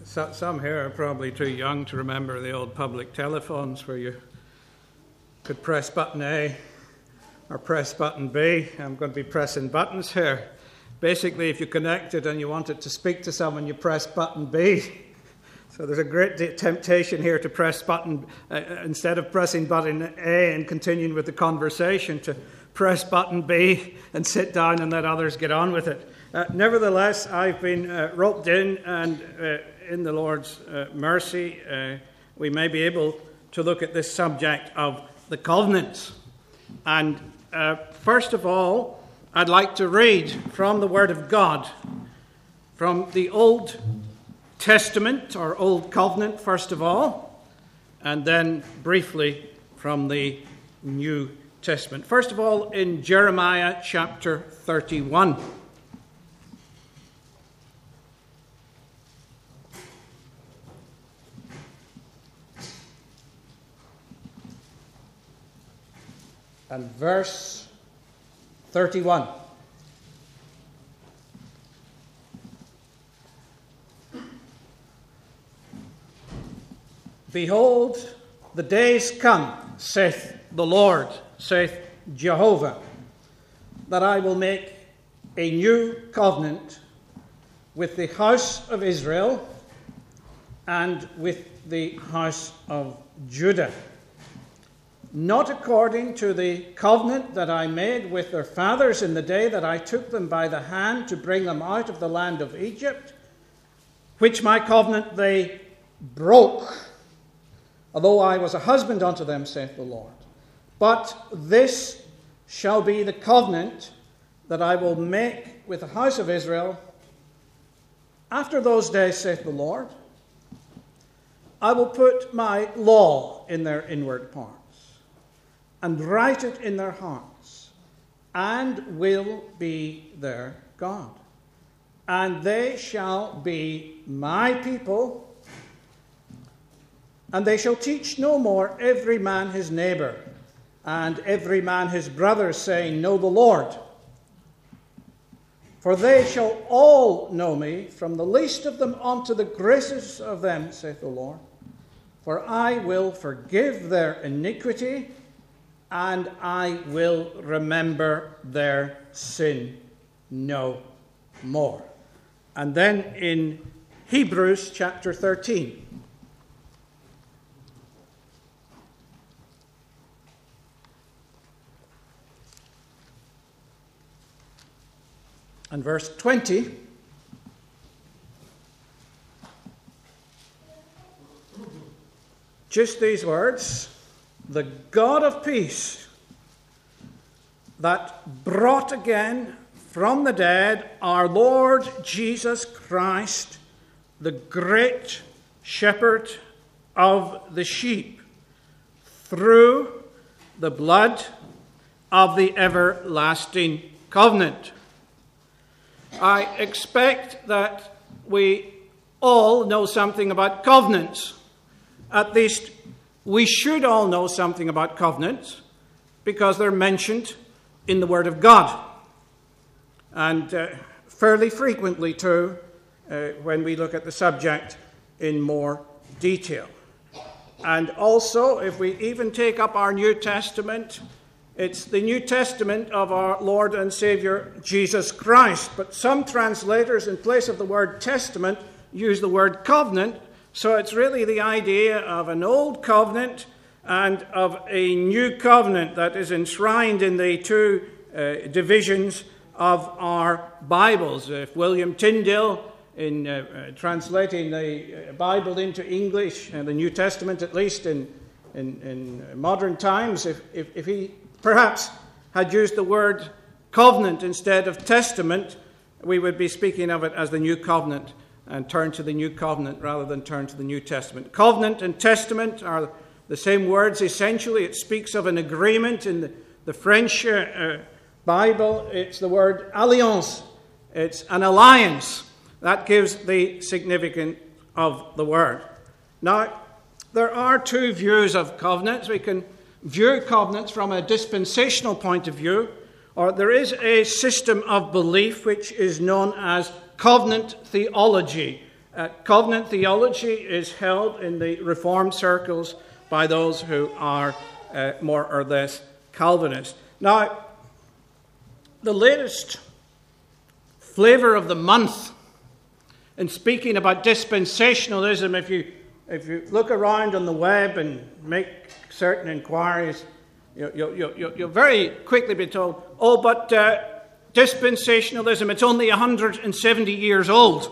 Some here are probably too young to remember the old public telephones where you could press button A or press button B. I'm going to be pressing buttons here. Basically, if you connected and you wanted to speak to someone, you press button B. So there's a great temptation here to press button, instead of pressing button A and continuing with the conversation, to press button B and sit down and let others get on with it. Nevertheless, I've been roped in, and in the Lord's mercy, we may be able to look at this subject of the covenants. And first of all, I'd like to read from the Word of God, from the Old Testament, or Old Covenant, first of all, and then briefly from the New Testament. First of all, in Jeremiah chapter 31. And verse 31. Behold, the days come, saith the Lord, saith Jehovah, that I will make a new covenant with the house of Israel and with the house of Judah, not according to the covenant that I made with their fathers in the day that I took them by the hand to bring them out of the land of Egypt, which my covenant they broke, although I was a husband unto them, saith the Lord. But this shall be the covenant that I will make with the house of Israel. After those days, saith the Lord, I will put my law in their inward parts, and write it in their hearts, and will be their God. And they shall be my people, and they shall teach no more every man his neighbor, and every man his brother, saying, Know the Lord. For they shall all know me, from the least of them unto the greatest of them, saith the Lord. For I will forgive their iniquity, and I will remember their sin no more. And then in Hebrews chapter 13. And verse 20. Just these words. The God of peace, that brought again from the dead our Lord Jesus Christ, the great shepherd of the sheep, through the blood of the everlasting covenant. I expect that we all know something about covenants. At least we should all know something about covenants, because they're mentioned in the Word of God. And fairly frequently too, when we look at the subject in more detail. And also, if we even take up our New Testament, it's the New Testament of our Lord and Savior Jesus Christ. But some translators, in place of the word testament, use the word covenant. So it's really the idea of an old covenant and of a new covenant that is enshrined in the two divisions of our Bibles. If William Tyndale, in translating the Bible into English, and the New Testament at least in modern times, if he perhaps had used the word covenant instead of testament, we would be speaking of it as the new covenant, and turn to the new covenant rather than turn to the New Testament. Covenant and testament are the same words essentially. It speaks of an agreement. In the French Bible, it's the word alliance. It's an alliance. That gives the significance of the word. Now, there are two views of covenants. We can view covenants from a dispensational point of view, or there is a system of belief which is known as covenant theology. Covenant theology is held in the Reformed circles by those who are more or less Calvinist. Now, the latest flavor of the month in speaking about dispensationalism, if you look around on the web and make certain inquiries, you'll very quickly be told, oh, but dispensationalism, it's only 170 years old.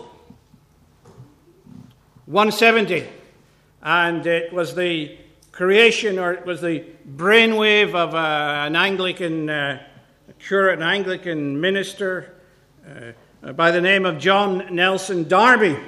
170. And it was the creation, or it was the brainwave of an Anglican curate, an Anglican minister by the name of John Nelson Darby.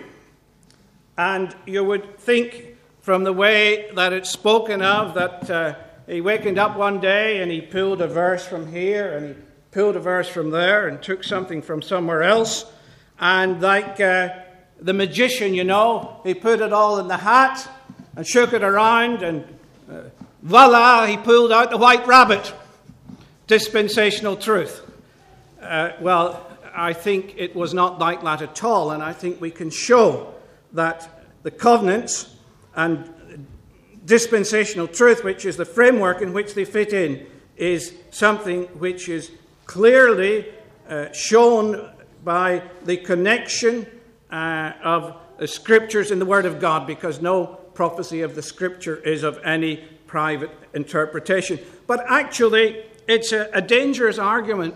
And you would think from the way that it's spoken of that he wakened up one day and he pulled a verse from here and he pulled a verse from there and took something from somewhere else. And like the magician, he put it all in the hat and shook it around and voila, he pulled out the white rabbit. Dispensational truth. Well, I think it was not like that at all, and I think we can show that the covenants and dispensational truth, which is the framework in which they fit in, is something which is clearly shown by the connection of the Scriptures in the Word of God, because no prophecy of the Scripture is of any private interpretation. But actually, it's a dangerous argument,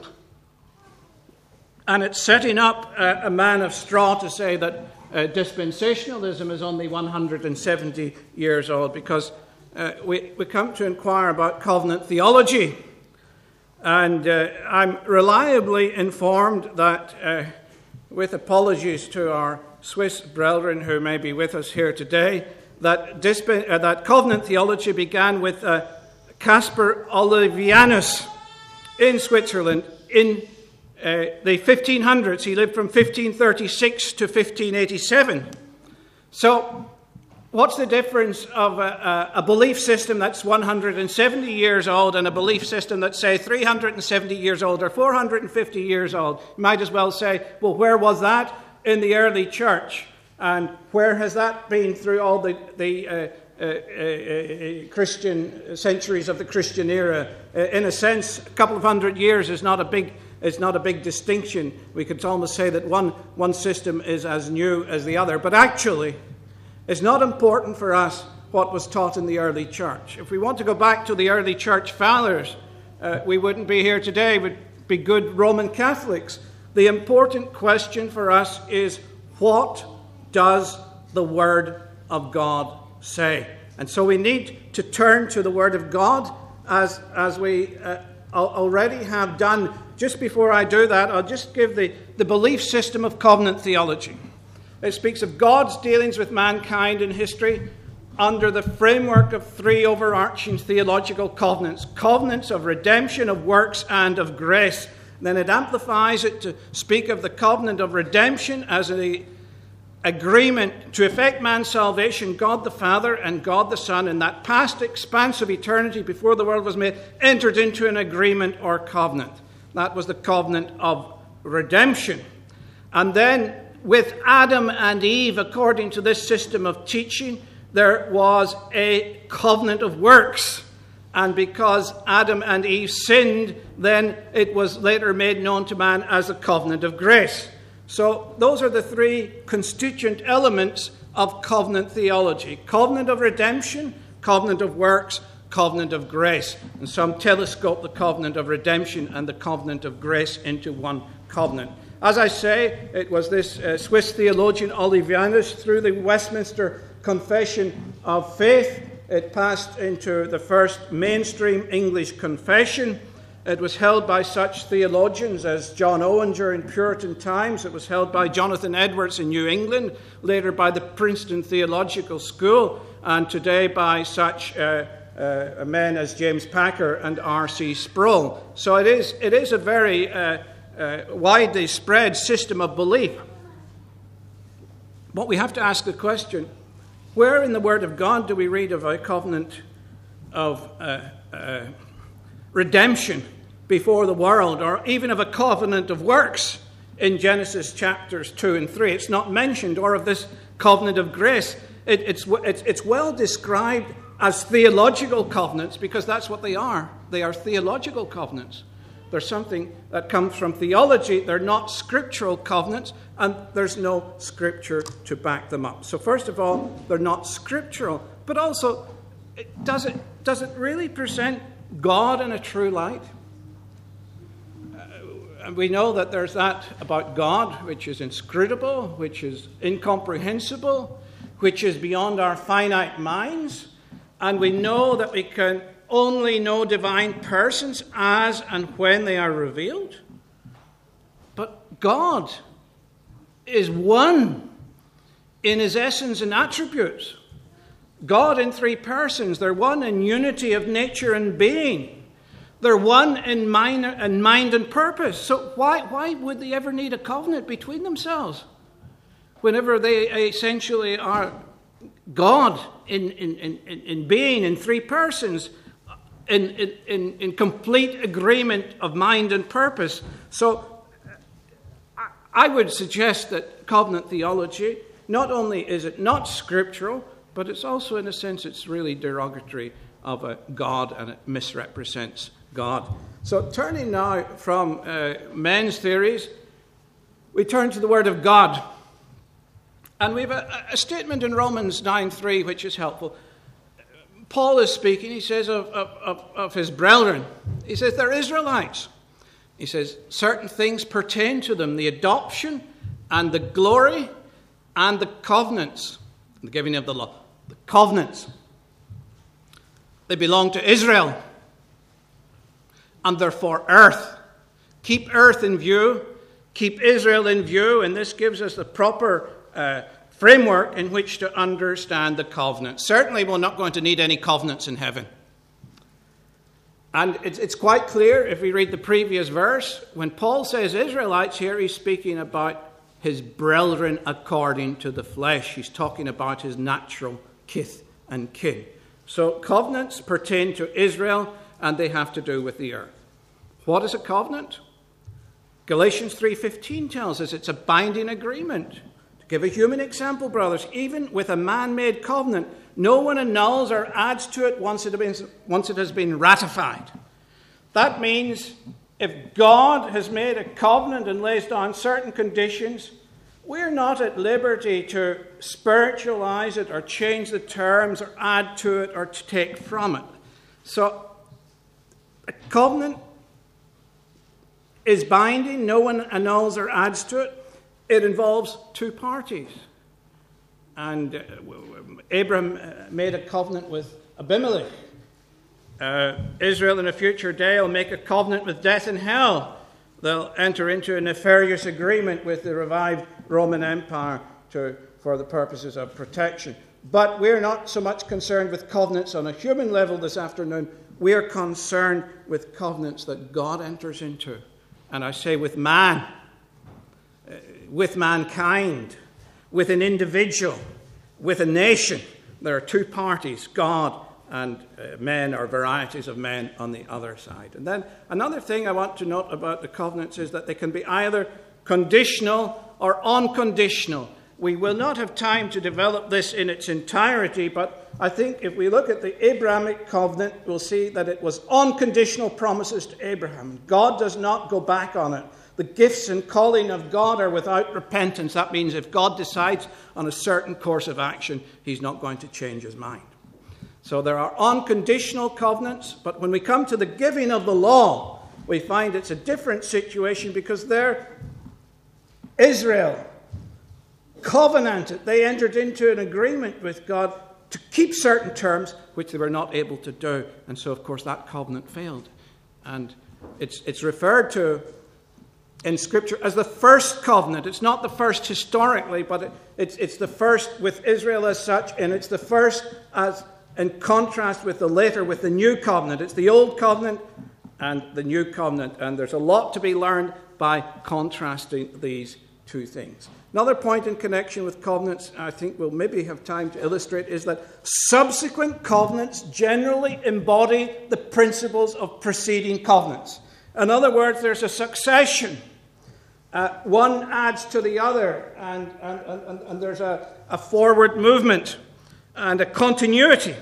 and it's setting up a man of straw to say that dispensationalism is only 170 years old, because we come to inquire about covenant theology. And I'm reliably informed that, with apologies to our Swiss brethren who may be with us here today, that covenant theology began with Caspar Olevianus in Switzerland in the 1500s. He lived from 1536 to 1587. So, what's the difference of a belief system that's 170 years old and a belief system that's, say, 370 years old or 450 years old? You might as well say, well, where was that? In the early church. And where has that been through all the Christian centuries of the Christian era? In a sense, a couple of hundred years is not a big distinction. We could almost say that one system is as new as the other. But actually, it's not important for us what was taught in the early church. If we want to go back to the early church fathers, we wouldn't be here today. We'd be good Roman Catholics. The important question for us is, what does the Word of God say? And so we need to turn to the Word of God, as we already have done. Just before I do that, I'll just give the belief system of covenant theology. It speaks of God's dealings with mankind in history under the framework of three overarching theological covenants. Covenants of redemption, of works, and of grace. And then it amplifies it to speak of the covenant of redemption as an agreement to effect man's salvation. God the Father and God the Son, in that past expanse of eternity before the world was made, entered into an agreement or covenant. That was the covenant of redemption. And then with Adam and Eve, according to this system of teaching, there was a covenant of works. And because Adam and Eve sinned, then it was later made known to man as a covenant of grace. So those are the three constituent elements of covenant theology. Covenant of redemption, covenant of works, covenant of grace. And some telescope the covenant of redemption and the covenant of grace into one covenant. As I say, it was this Swiss theologian Olevianus, through the Westminster Confession of Faith, it passed into the first mainstream English confession. It was held by such theologians as John Owen during Puritan times. It was held by Jonathan Edwards in New England, later by the Princeton Theological School, and today by such men as James Packer and R.C. Sproul. So it is a very widely spread system of belief. But we have to ask the question, where in the Word of God do we read of a covenant of redemption before the world, or even of a covenant of works in Genesis chapters 2 and 3? It's not mentioned, or of this covenant of grace. It's well described as theological covenants because that's what they are. They are theological covenants. They're something that comes from theology. They're not scriptural covenants, and there's no scripture to back them up. So first of all, they're not scriptural, but also, does it really present God in a true light? And we know that there's that about God which is inscrutable, which is incomprehensible, which is beyond our finite minds. And we know that we can only know divine persons as and when they are revealed. But God is one in his essence and attributes. God in three persons. They're one in unity of nature and being. They're one in mind and purpose. So why would they ever need a covenant between themselves? Whenever they essentially are God in being in three persons, in complete agreement of mind and purpose. So I would suggest that covenant theology, not only is it not scriptural, but it's also, in a sense, it's really derogatory of a God, and it misrepresents God. So turning now from men's theories, we turn to the Word of God. And we have a statement in Romans 9:3 which is helpful. Paul is speaking, he says, of his brethren. He says they're Israelites. He says certain things pertain to them, the adoption and the glory and the covenants, the giving of the law. The covenants. They belong to Israel. And therefore earth. Keep earth in view. Keep Israel in view. And this gives us the proper framework in which to understand the covenant. Certainly we're not going to need any covenants in heaven. And it's quite clear if we read the previous verse. When Paul says Israelites here, he's speaking about his brethren according to the flesh. He's talking about his natural kith and kin. So covenants pertain to Israel, and they have to do with the earth. What is a covenant? Galatians 3:15 tells us it's a binding agreement. To give a human example, brothers, even with a man-made covenant, no one annuls or adds to it once it has been ratified. That means if God has made a covenant and lays down certain conditions, we're not at liberty to spiritualize it or change the terms or add to it or to take from it. So a covenant is binding. No one annuls or adds to it. It involves two parties. And Abraham made a covenant with Abimelech. Israel in a future day will make a covenant with death and hell. They'll enter into a nefarious agreement with the revived Roman Empire for the purposes of protection. But we're not so much concerned with covenants on a human level this afternoon. We're concerned with covenants that God enters into. And I say with man, with mankind, with an individual, with a nation. There are two parties, God and men, or varieties of men on the other side. And then another thing I want to note about the covenants is that they can be either conditional or unconditional. We will not have time to develop this in its entirety, but I think if we look at the Abrahamic covenant, we'll see that it was unconditional promises to Abraham. God does not go back on it. The gifts and calling of God are without repentance. That means if God decides on a certain course of action, he's not going to change his mind. So there are unconditional covenants, but when we come to the giving of the law, we find it's a different situation because there, Israel covenanted. They entered into an agreement with God to keep certain terms which they were not able to do. And so, of course, that covenant failed. And it's referred to in Scripture as the first covenant. It's not the first historically, but it's the first with Israel as such, and it's the first as in contrast with the later, with the new covenant. It's the old covenant and the new covenant, and there's a lot to be learned by contrasting these two things. Another point in connection with covenants, I think we'll maybe have time to illustrate, is that subsequent covenants generally embody the principles of preceding covenants. In other words, there's a succession One adds to the other, and there's a forward movement and a continuity.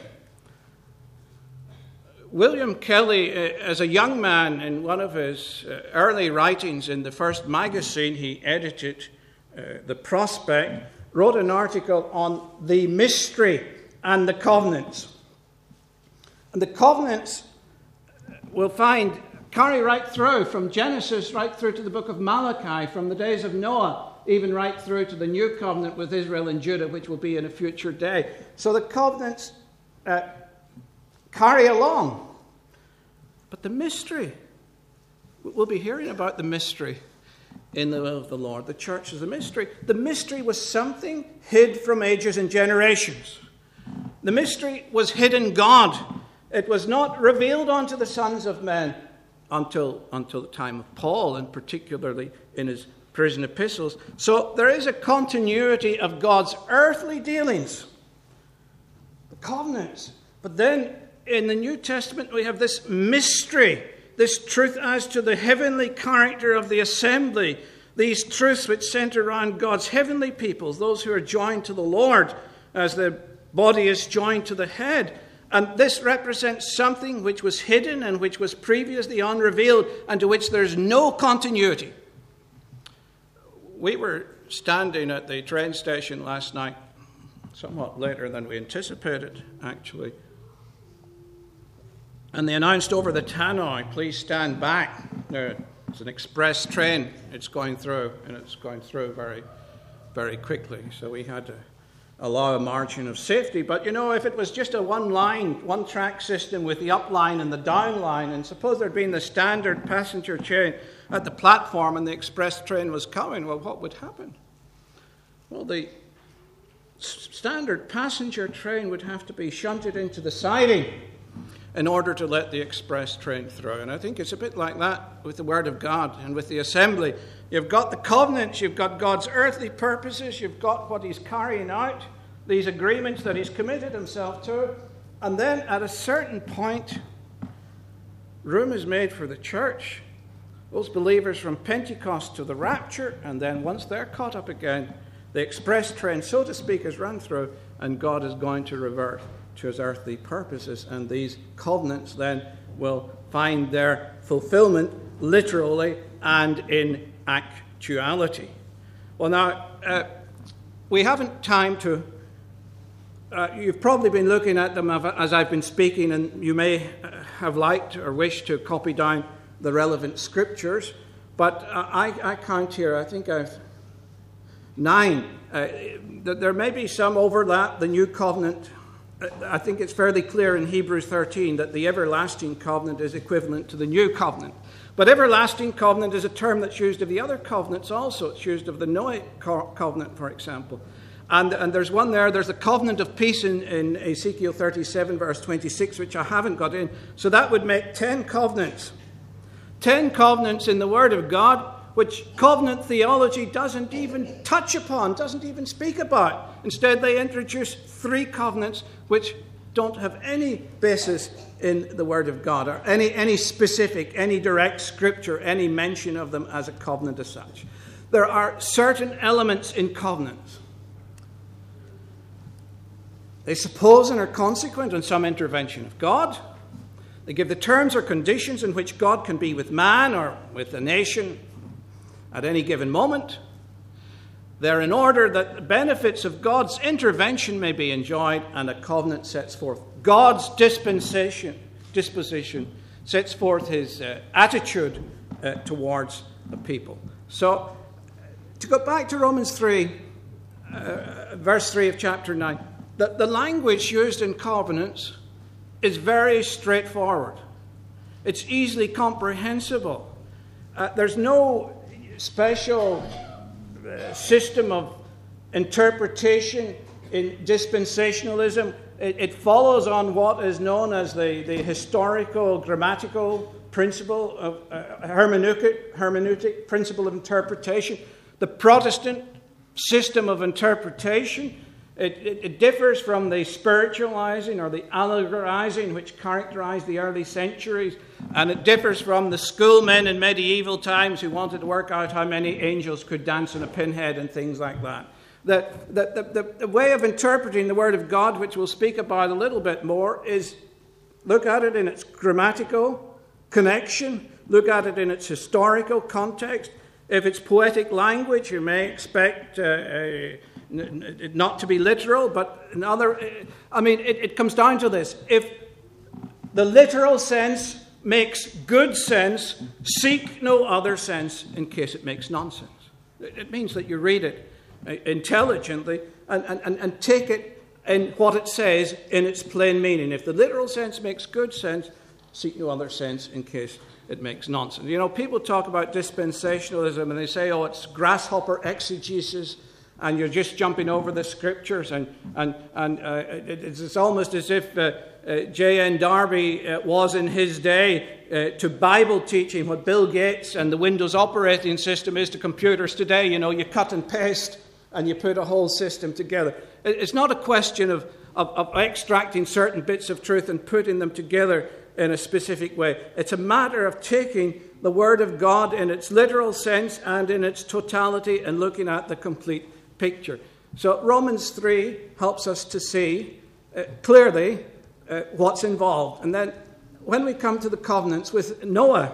William Kelly, as a young man, in one of his early writings in the first magazine he edited, The Prospect, wrote an article on the mystery and the covenants. And the covenants we'll find carry right through, from Genesis right through to the book of Malachi, from the days of Noah, even right through to the new covenant with Israel and Judah, which will be in a future day. So the covenants carry along. But the mystery, we'll be hearing about the mystery in the will of the Lord. The church is a mystery. The mystery was something hid from ages and generations. The mystery was hid in God. It was not revealed unto the sons of men until the time of Paul, and particularly in his prison epistles. So there is a continuity of God's earthly dealings, the covenants. But then in the New Testament we have this mystery, this truth as to the heavenly character of the assembly, these truths which center around God's heavenly peoples, those who are joined to the Lord as the body is joined to the head. And this represents something which was hidden and which was previously unrevealed and to which there's no continuity. We were standing at the train station last night, somewhat later than we anticipated, actually. And they announced over the tannoy, please stand back. It's an express train. It's going through, and it's going through very, very quickly. So we had to allow a margin of safety. But, if it was just a one-track system with the up line and the down line, and suppose there'd been the standard passenger train at the platform and the express train was coming, well, what would happen? Well, the standard passenger train would have to be shunted into the siding in order to let the express train through. And I think it's a bit like that with the Word of God and with the assembly. You've got the covenants, you've got God's earthly purposes, you've got what he's carrying out, these agreements that he's committed himself to, and then at a certain point, room is made for the church, those believers from Pentecost to the rapture, and then once they're caught up again, the express train, so to speak, is run through, and God is going to revert to his earthly purposes, and these covenants then will find their fulfillment literally and in actuality. Well, now, we haven't time to... you've probably been looking at them as I've been speaking, and you may have liked or wished to copy down the relevant scriptures, but I count here, I think I've 9. There may be some overlap. The new covenant, I think it's fairly clear in Hebrews 13 that the everlasting covenant is equivalent to the new covenant. But everlasting covenant is a term that's used of the other covenants also. It's used of the Noahic covenant, for example. And there's one there, there's the covenant of peace in Ezekiel 37, verse 26, which I haven't got in. So that would make 10 covenants. 10 covenants in the Word of God, which covenant theology doesn't even touch upon, doesn't even speak about. Instead, they introduce 3 covenants which don't have any basis in the Word of God, or any specific, any direct scripture, any mention of them as a covenant as such. There are certain elements in covenants. They suppose and are consequent on some intervention of God. They give the terms or conditions in which God can be with man or with a nation at any given moment. They're in order that the benefits of God's intervention may be enjoyed, and a covenant sets forth God's disposition, sets forth his attitude towards the people. So, to go back to Romans 3, verse 3 of chapter 9, the language used in covenants is very straightforward. It's easily comprehensible. There's no special system of interpretation in dispensationalism. It follows on what is known as the historical grammatical principle of hermeneutic principle of interpretation. The Protestant system of interpretation, it differs from the spiritualizing or the allegorizing which characterized the early centuries And it differs from the schoolmen in medieval times who wanted to work out how many angels could dance on a pinhead and things like that. The way of interpreting the Word of God, which we'll speak about a little bit more, is look at it in its grammatical connection, look at it in its historical context. If it's poetic language, you may expect it not to be literal, but it comes down to this. If the literal sense makes good sense, seek no other sense in case it makes nonsense. It means that you read it intelligently and take it in what it says in its plain meaning. If the literal sense makes good sense, seek no other sense in case it makes nonsense. You know, people talk about dispensationalism and they say, oh, it's grasshopper exegesis and you're just jumping over the scriptures and it's almost as if J.N. Darby was in his day to Bible teaching what Bill Gates and the Windows operating system is to computers today. You know, you cut and paste and you put a whole system together. It's not a question of extracting certain bits of truth and putting them together in a specific way. It's a matter of taking the Word of God in its literal sense and in its totality and looking at the complete picture. So Romans 3 helps us to see clearly what's involved. And then when we come to the covenants with Noah,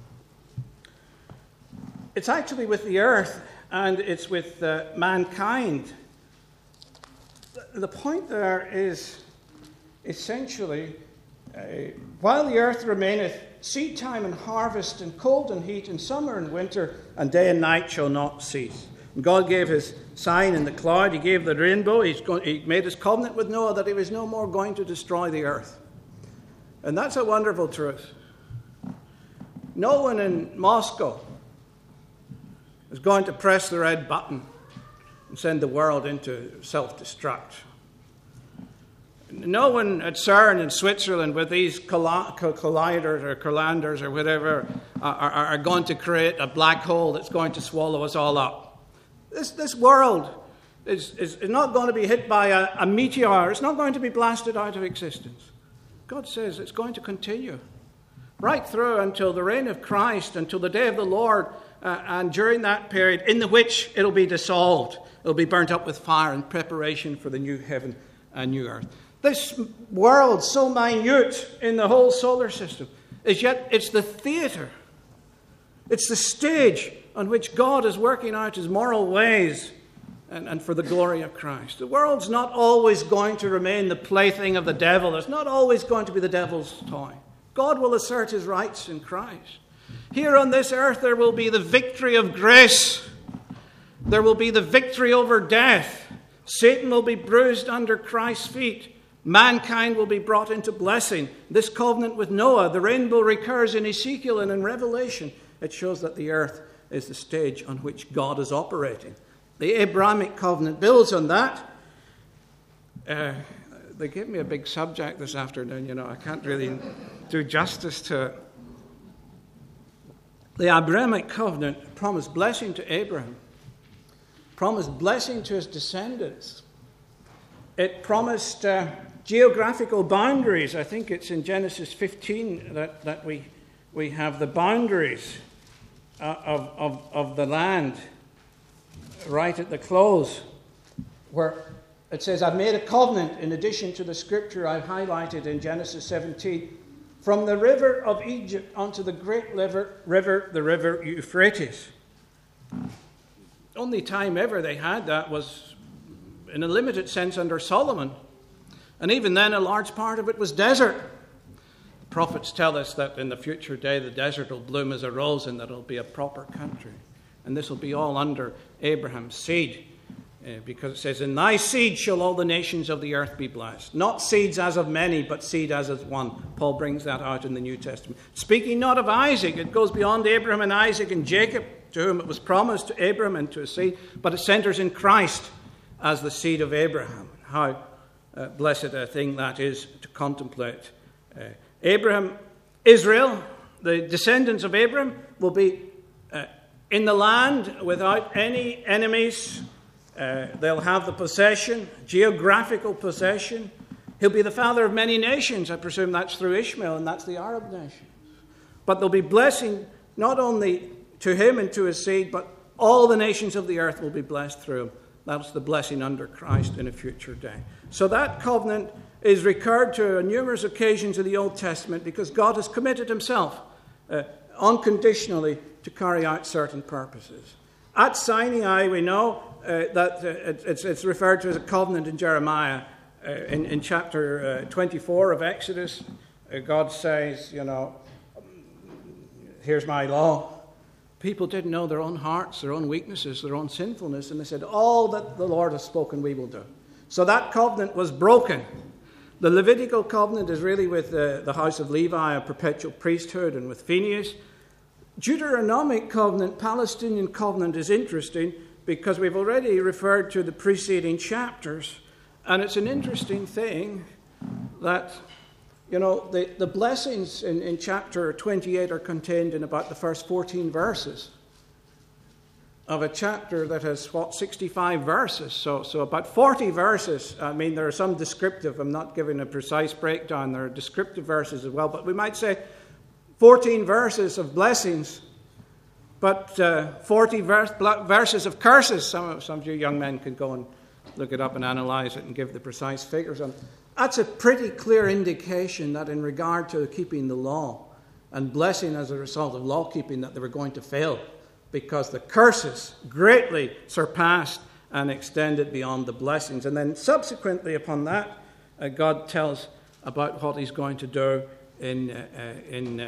it's actually with the earth and it's with mankind. The point there is essentially, while the earth remaineth, seed time and harvest, and cold and heat, and summer and winter, and day and night shall not cease. And God gave his sign in the cloud, he gave the rainbow, he made his covenant with Noah that he was no more going to destroy the earth. And that's a wonderful truth. No one in Moscow is going to press the red button and send the world into self-destruct. No one at CERN in Switzerland with these colliders or collanders or whatever are going to create a black hole that's going to swallow us all up. This world is not going to be hit by a meteor. It's not going to be blasted out of existence. God says it's going to continue right through until the reign of Christ, until the day of the Lord, and during that period in which it'll be dissolved. It'll be burnt up with fire in preparation for the new heaven and new earth. This world, so minute in the whole solar system, is yet it's the theatre. It's the stage on which God is working out his moral ways and for the glory of Christ. The world's not always going to remain the plaything of the devil. It's not always going to be the devil's toy. God will assert his rights in Christ. Here on this earth there will be the victory of grace. There will be the victory over death. Satan will be bruised under Christ's feet. Mankind will be brought into blessing. This covenant with Noah, the rainbow recurs in Ezekiel and in Revelation. It shows that the earth is the stage on which God is operating. The Abrahamic covenant builds on that. They gave me a big subject this afternoon, you know. I can't really do justice to it. The Abrahamic covenant promised blessing to Abraham, promised blessing to his descendants. It promised geographical boundaries. I think it's in Genesis 15 that we have the boundaries of the land right at the close, where it says, I've made a covenant in addition to the scripture I've highlighted in Genesis 17, from the river of Egypt unto the great river, the river Euphrates. Only time ever they had that was in a limited sense under Solomon. And even then a large part of it was desert. The prophets tell us that in the future day the desert will bloom as a rose and that it'll be a proper country. And this will be all under Abraham's seed. Because it says, in thy seed shall all the nations of the earth be blessed. Not seeds as of many, but seed as of one. Paul brings that out in the New Testament. Speaking not of Isaac, it goes beyond Abraham and Isaac and Jacob, to whom it was promised, to Abraham and to his seed. But it centers in Christ as the seed of Abraham. How blessed a thing that is to contemplate. Abraham, Israel, the descendants of Abraham, will be in the land without any enemies. They'll have the possession, geographical possession. He'll be the father of many nations. I presume that's through Ishmael, and that's the Arab nations. But there'll be blessing not only to him and to his seed, but all the nations of the earth will be blessed through him. That's the blessing under Christ in a future day. So that covenant is recurred to on numerous occasions in the Old Testament because God has committed himself unconditionally to carry out certain purposes. At Sinai, we know that it's referred to as a covenant in Jeremiah. In chapter 24 of Exodus, God says, here's my law. People didn't know their own hearts, their own weaknesses, their own sinfulness, and they said, all that the Lord has spoken we will do. So that covenant was broken. The Levitical covenant is really with the house of Levi, a perpetual priesthood, and with Phinehas. Deuteronomic covenant, Palestinian covenant, is interesting because we've already referred to the preceding chapters, and it's an interesting thing that the blessings in chapter 28 are contained in about the first 14 verses of a chapter that has, 65 verses. So about 40 verses. I mean, there are some descriptive. I'm not giving a precise breakdown. There are descriptive verses as well. But we might say 14 verses of blessings, but 40 verses of curses. Some of you young men can go and look it up and analyze it and give the precise figures on it. That's a pretty clear indication that in regard to keeping the law and blessing as a result of law keeping, that they were going to fail because the curses greatly surpassed and extended beyond the blessings. And then subsequently upon that, God tells about what he's going to do in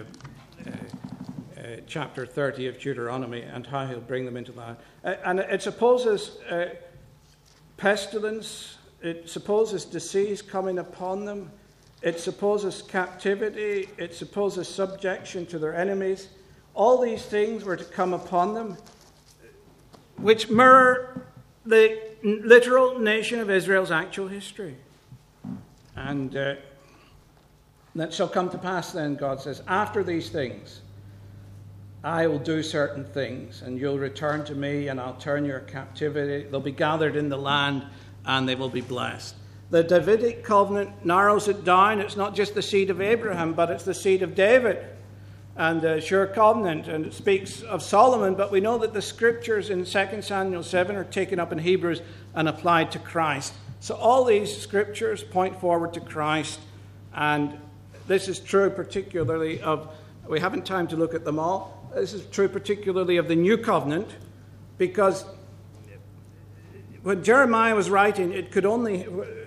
chapter 30 of Deuteronomy and how he'll bring them into that. And it supposes pestilence. It supposes disease coming upon them. It supposes captivity. It supposes subjection to their enemies. All these things were to come upon them, which mirror the literal nation of Israel's actual history. And that shall come to pass then, God says, after these things, I will do certain things, and you'll return to me, and I'll turn your captivity. They'll be gathered in the land, and they will be blessed. The Davidic covenant narrows it down. It's not just the seed of Abraham, but it's the seed of David. And a sure covenant, and it speaks of Solomon, but we know that the scriptures in 2 Samuel 7 are taken up in Hebrews and applied to Christ. So all these scriptures point forward to Christ, and this is true particularly of, we haven't time to look at them all, this is true particularly of the New Covenant, because when Jeremiah was writing, it could only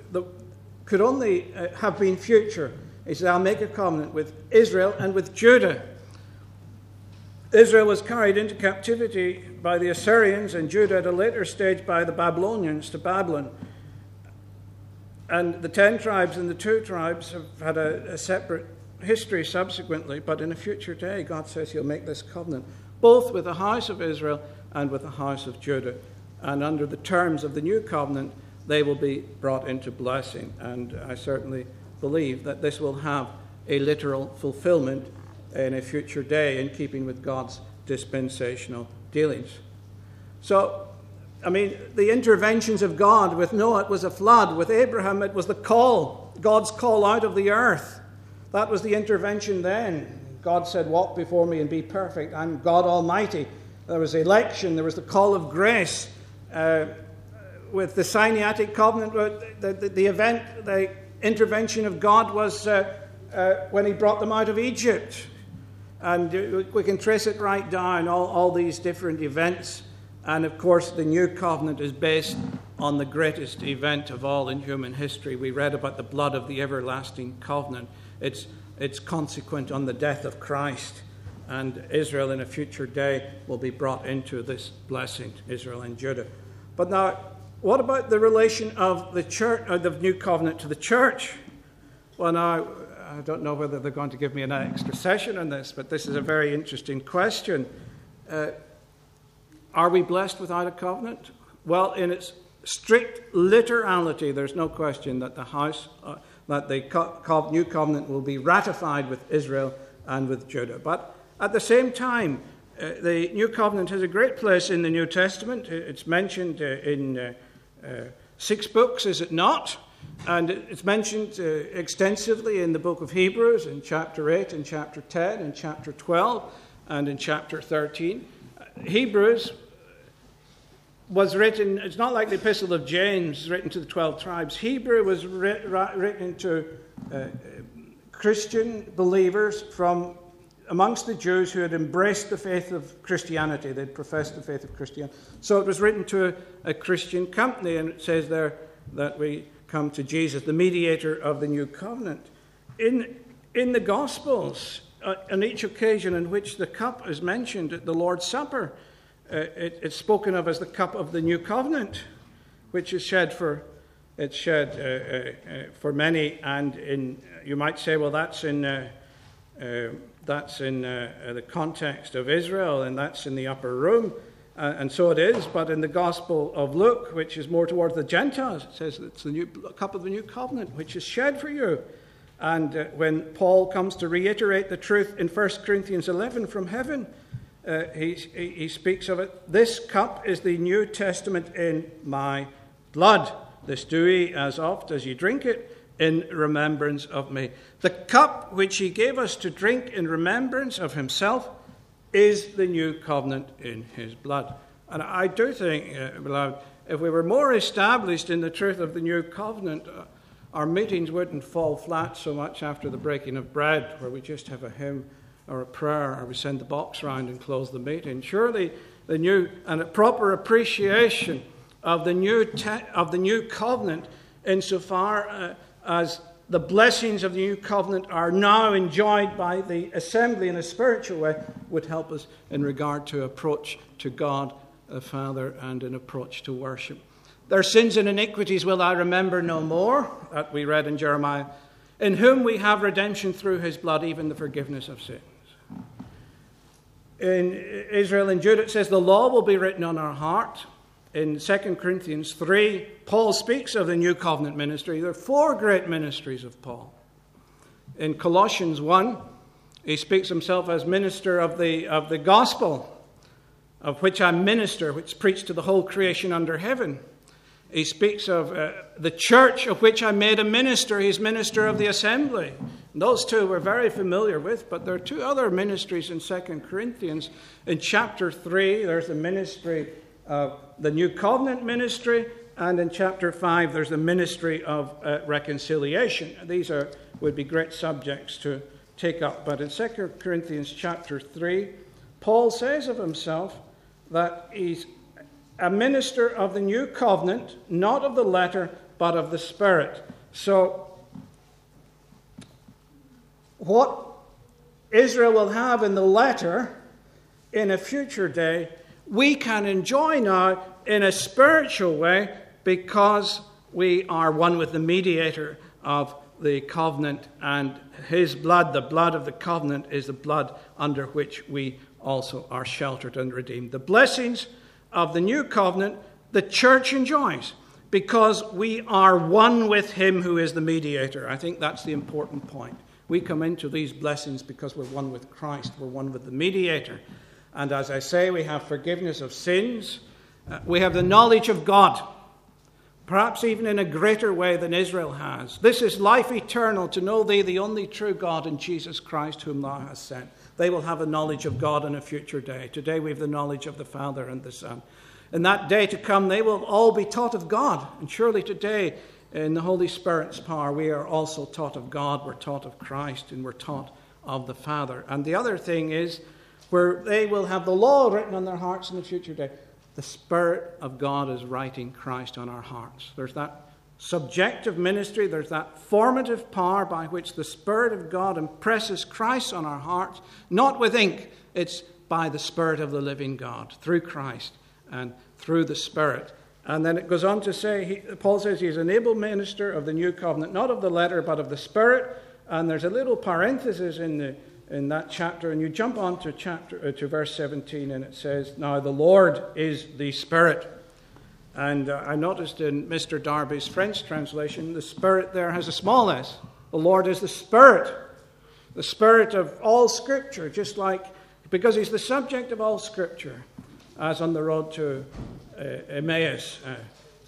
have been future. He said, I'll make a covenant with Israel and with Judah. Israel was carried into captivity by the Assyrians, and Judah at a later stage by the Babylonians to Babylon. And the 10 tribes and the 2 tribes have had a separate history subsequently, but in a future day, God says he'll make this covenant, both with the house of Israel and with the house of Judah. And under the terms of the new covenant, they will be brought into blessing. And I certainly believe that this will have a literal fulfillment in a future day in keeping with God's dispensational dealings. So, I mean, the interventions of God, with Noah it was a flood, with Abraham it was the call, God's call out of the earth. That was the intervention then. God said, walk before me and be perfect. I'm God Almighty. There was election, there was the call of grace. With the Sinaitic covenant, the intervention of God was when he brought them out of Egypt. And we can trace it right down, all these different events. And of course, the new covenant is based on the greatest event of all in human history. We read about the blood of the everlasting covenant. It's consequent on the death of Christ. And Israel in a future day will be brought into this blessing, Israel and Judah. But now, what about the relation of the church, or the new covenant to the church? Well, now, I don't know whether they're going to give me an extra session on this, but this is a very interesting question. Are we blessed without a covenant? Well, in its strict literality, there's no question that the new covenant will be ratified with Israel and with Judah. But at the same time, the new covenant has a great place in the New Testament. It's mentioned in 6 books, is it not? And it's mentioned extensively in the book of Hebrews, in chapter 8, in chapter 10, in chapter 12, and in chapter 13. Hebrews was written, it's not like the Epistle of James written to the 12 tribes. Hebrew was written to Christian believers from amongst the Jews who had embraced the faith of Christianity. They'd professed the faith of Christianity. So it was written to a Christian company, and it says there that we come to Jesus, the mediator of the new covenant. In the Gospels, on each occasion in which the cup is mentioned at the Lord's Supper, it's spoken of as the cup of the new covenant, which is shed for many. And you might say, well, that's in the context of Israel, and that's in the upper room. And so it is, but in the Gospel of Luke, which is more towards the Gentiles, it says it's the new cup of the new covenant, which is shed for you. And when Paul comes to reiterate the truth in 1 Corinthians 11 from heaven, he speaks of it. This cup is the New Testament in my blood. This do ye as oft as ye drink it in remembrance of me. The cup which he gave us to drink in remembrance of himself is the new covenant in his blood. And I do think, beloved, if we were more established in the truth of the new covenant, our meetings wouldn't fall flat so much after the breaking of bread, where we just have a hymn or a prayer, or we send the box round and close the meeting. Surely the new and a proper appreciation of the new covenant, insofar as the blessings of the new covenant are now enjoyed by the assembly in a spiritual way, would help us in regard to approach to God the Father and an approach to worship. Their sins and iniquities will I remember no more, that we read in Jeremiah, in whom we have redemption through his blood, even the forgiveness of sins. In Israel and Judah, it says the law will be written on our heart. In 2 Corinthians 3, Paul speaks of the new covenant ministry. There are 4 great ministries of Paul. In Colossians 1, he speaks himself as minister of the gospel, of which I minister, which preach to the whole creation under heaven. He speaks of the church of which I made a minister. He's minister of the assembly. And those 2 we're very familiar with, but there are 2 other ministries in 2 Corinthians. In chapter 3, there's the ministry of the new covenant ministry, and in chapter 5 there's the ministry of reconciliation. These would be great subjects to take up, but in 2 Corinthians chapter 3, Paul says of himself that he's a minister of the new covenant, not of the letter, but of the Spirit. So what Israel will have in the letter in a future day, we can enjoy now in a spiritual way, because we are one with the mediator of the covenant, and his blood, the blood of the covenant, is the blood under which we also are sheltered and redeemed. The blessings of the new covenant the church enjoys, because we are one with him who is the mediator. I think that's the important point. We come into these blessings because we're one with Christ. We're one with the mediator. And as I say, we have forgiveness of sins. We have the knowledge of God, perhaps even in a greater way than Israel has. This is life eternal, to know thee, the only true God, and Jesus Christ, whom thou hast sent. They will have a knowledge of God in a future day. Today we have the knowledge of the Father and the Son. In that day to come, they will all be taught of God. And surely today, in the Holy Spirit's power, we are also taught of God. We're taught of Christ, and we're taught of the Father. And the other thing is, where they will have the law written on their hearts in the future day, the Spirit of God is writing Christ on our hearts. There's that subjective ministry, there's that formative power by which the Spirit of God impresses Christ on our hearts, not with ink. It's by the Spirit of the living God, through Christ and through the Spirit. And then it goes on to say, Paul says he is an able minister of the new covenant, not of the letter, but of the Spirit. And there's a little parenthesis in that chapter, and you jump on to verse 17, and it says, now the Lord is the Spirit. And I noticed in Mr. Darby's French translation, the Spirit there has a small s. The Lord is the Spirit of all Scripture, just like, because he's the subject of all Scripture, as on the road to Emmaus.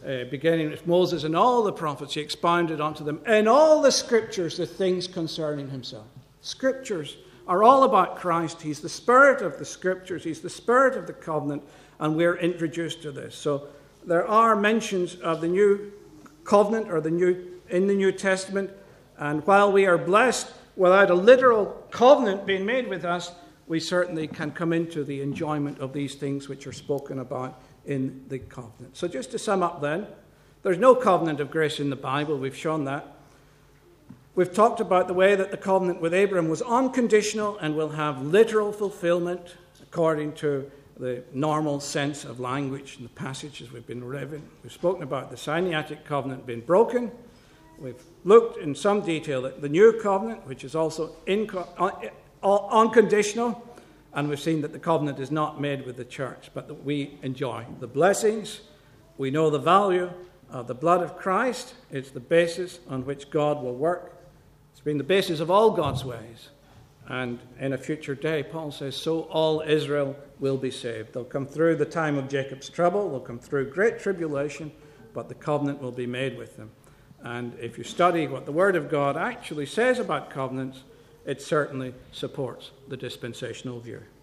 beginning with Moses and all the prophets, he expounded unto them in all the scriptures the things concerning himself. Scriptures are all about Christ. He's the spirit of the scriptures. He's the spirit of the covenant, and we're introduced to this. So there are mentions of the new covenant or in the New Testament, and while we are blessed without a literal covenant being made with us, we certainly can come into the enjoyment of these things which are spoken about in the covenant. So just to sum up then, there's no covenant of grace in the Bible. We've shown that. We've talked about the way that the covenant with Abraham was unconditional and will have literal fulfillment according to the normal sense of language in the passages we've been reading. We've spoken about the Sinaitic covenant being broken. We've looked in some detail at the new covenant, which is also unconditional. And we've seen that the covenant is not made with the church, but that we enjoy the blessings. We know the value of the blood of Christ. It's the basis on which God will work. It's been the basis of all God's ways. And in a future day, Paul says, so all Israel will be saved. They'll come through the time of Jacob's trouble. They'll come through great tribulation, but the covenant will be made with them. And if you study what the Word of God actually says about covenants, it certainly supports the dispensational view.